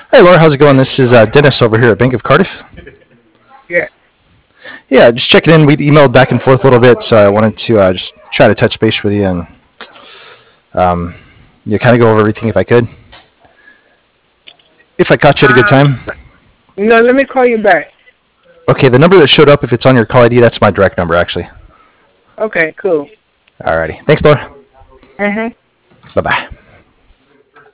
Hey, Laura, how's it going? This is Dennis over here at Bank of Cardiff. Yeah. Yeah, just checking in. We emailed back and forth a little bit, so I wanted to just try to touch base with you and um, kind of go over everything if I could. If I caught you at a good Um, time. no, let me call you back. Okay, the number that showed up, if it's on your call ID, that's my direct number, actually. Okay, cool. Alrighty. Thanks, Laura. Mm-hmm. Bye bye.